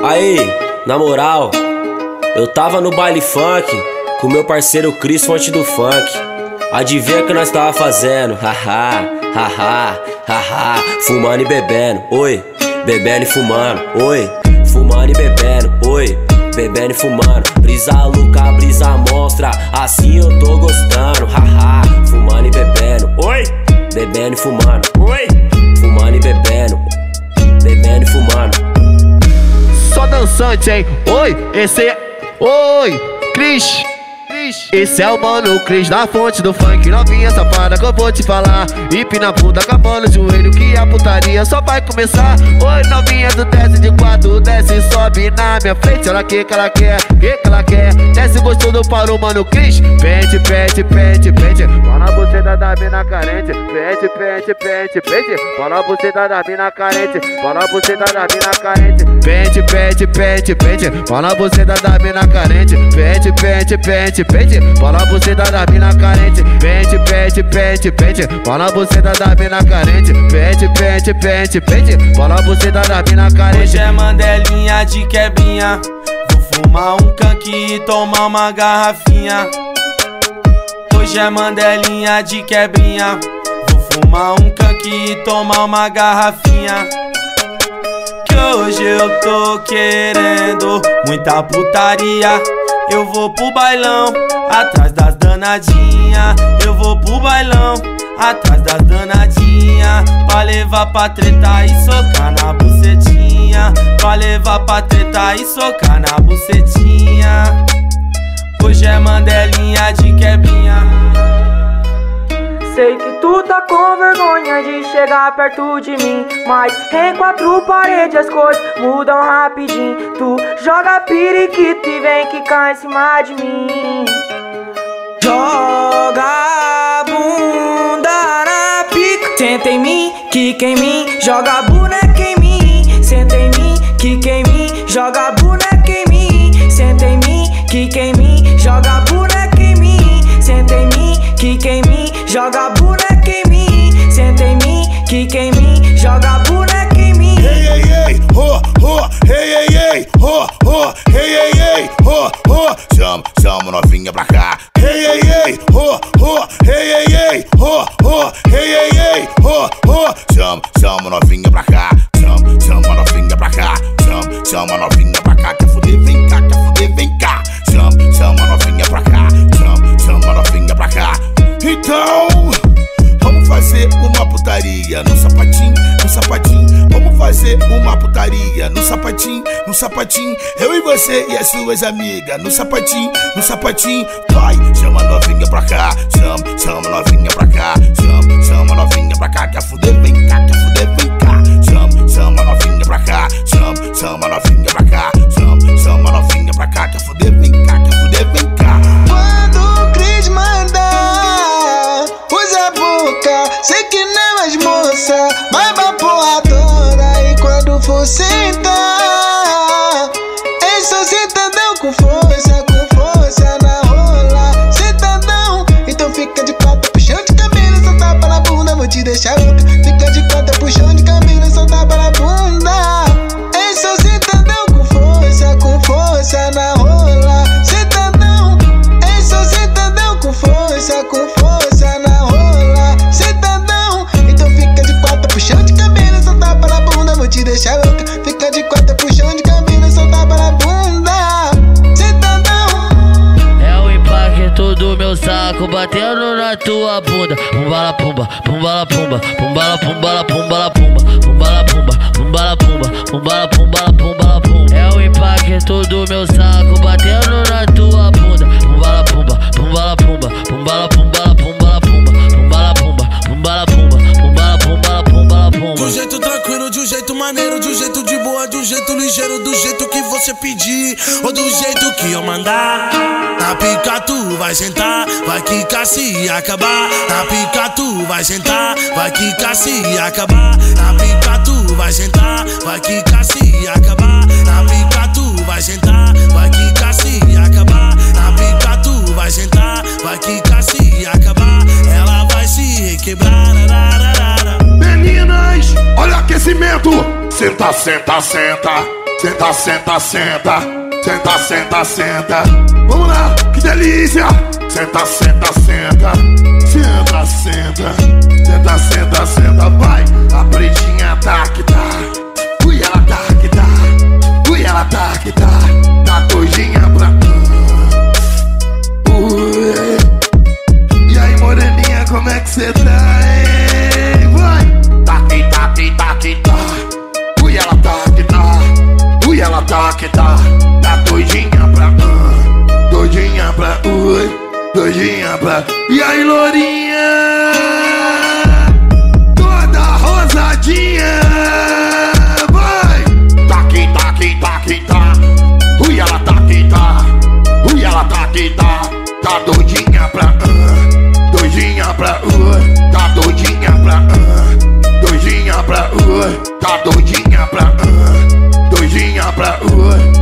Aí, na moral, eu tava no baile funk com meu parceiro Cris, fonte do funk. Adivinha o que nós tava fazendo? Haha, haha, haha. Fumando e bebendo, oi. Bebendo e fumando, oi. Fumando e bebendo, oi. Bebendo e fumando. Brisa louca, brisa monstra. Assim eu tô gostando, haha. Fumando e bebendo, oi. Bebendo e fumando, oi. Fumando e bebendo. Bebendo e fumando. Só dançante, hein? Oi, esse é... Oi, Cris. Esse é o mano Cris da fonte do funk. Novinha safada que eu vou te falar. Hip na bunda, acabou no joelho, que a putaria só vai começar. Oi, novinha do desce de quatro, desce e sobe na minha frente. Olha o que ela quer, que ela quer. Desce gostoso para o mano Cris. Pente, pente, pente, pente. Fala você da mina carente. Pente, pente, pente, pente. Fala você da mina carente. Fala você da mina carente. Pente, pente, pente, pente. Fala você da mina carente. Pente, pente, pente, pente. Fala você da mina carente. Pente, pente, pente, pente. Fala você da mina carente. Pente, pente, pente, pente. Fala você da mina carente. Hoje é mandelinha de quebrinha. Vou fumar um canque e tomar uma garrafinha. Hoje é mandelinha de quebrinha. Vou fumar um canque e tomar uma garrafinha. Que hoje eu tô querendo muita putaria. Eu vou pro bailão, atrás das danadinha. Eu vou pro bailão, atrás das danadinha. Pra levar pra treta e socar na bucetinha. Pra levar pra treta e socar na bucetinha. Hoje é mandelinha de quebrinha. Sei que tu tá com vergonha de chegar perto de mim, mas em quatro paredes as coisas mudam rapidinho. Tu joga periquito e vem quicar em cima de mim. Joga a bunda na pica. Senta em mim, quica em mim, joga a boneca em mim. Senta em mim, quica em mim, joga a boneca em mim. Senta em mim, quica em mim, joga a boneca em mim. Senta em mim, quica em mim, joga a boneca em mim. Senta em mim, quica em mim, joga a boneca em mim. Hey, hey, hey, ho, ho, hey, hey, hey, ho, ho, hey, hey, hey, ho, ho. Chama novinha pra cá. Hey, hey, hey, ho, ho, hey, hey, hey, ho, ho, hey, hey, hey, ho, ho. Chama novinha pra cá. Chama novinha pra cá. Chama novinha pra cá. Quer fuder, vem cá, quer fuder, vem cá. Chama novinha pra cá. Chama novinha pra cá. Então, vamos fazer uma putaria no sapatinho, no sapatinho. Vamos fazer uma putaria no sapatinho, no sapatinho. Eu e você e as suas amigas no sapatinho, no sapatinho. Vai, chama novinha pra cá. Chama novinha pra cá. Chama novinha pra cá. Quer fuder, vem cá, quer fuder, vem cá. Chama novinha pra cá. Chama novinha pra cá. Chama novinha pra cá. Quer fuder, vem cá, quer fuder, vem cá. Quando o Cris mandar, usa a boca, sei que não és moça, vai pra porra toda. E quando for sentar, é só sentadão com força na rola. Sentadão, então fica de quatro, puxando de cabelo, só tapa na bunda, vou te deixar louca. Fica de quatro, puxando de cabelo, só tapa na bunda. É só sentadão com força na rola. Sentadão, é só sentadão com força na rola. Sentadão, então fica de quatro, puxando de cabelo, só tapa na bunda, vou te deixar louca. Fica de quatro, puxando de cabelo, só tapa na bunda. Sentadão. É o impacto do meu saco batendo na tua bunda. Pumbala pumba, pumbala pumba, pumbala pumbala pumbala pumba, pumbala pumba, pumbala pumba, pumbala pumbala pumbala pumba. É o impacto do meu saco batendo na tua bunda. Pumbala pumba, pumbala pumba, pumbala pumbala pumbala pumba, pumbala pumba, pumbala pumba, pumbala pumbala pumbala pumba. De um jeito tranquilo, de um jeito maneiro, de um jeito de boa, de um jeito ligeiro, do jeito que você pedir ou do jeito que eu mandar. Na pica tu vai sentar, vai quicar se acabar. Na pica tu vai sentar, vai quicar se acabar. Na pica tu vai sentar, vai quicar se acabar. Na pica tu vai sentar, vai quicar se acabar. Na pica tu vai sentar, vai quicar se acabar. Ela vai se requebrar. Meninas, olha o aquecimento. Senta, senta, senta. Senta, senta, senta. Senta, senta, senta. Vamos lá, que delícia. Senta, senta, senta. Senta, senta. Senta, senta, senta. Vai, a pretinha tá que tá. Ui, ela tá que tá. Ui, ela tá que tá. Tá doidinha pra... Ui. E aí, moreninha, como é que cê tá, hein? Vai. Tá que tá, que tá, que tá. Ui, ela tá que tá. Ui, ela tá que tá. Tá doidinha pra... doidinha pra... Ui. Doidinha pra... E aí, lourinha? Toda rosadinha. Vai. Tá que tá, que tá, que tá. Ui, ela tá que tá. Ui, ela tá que tá. Tá doidinha pra... doidinha pra... tá doidinha pra... doidinha pra... tá doidinha pra... doidinha pra...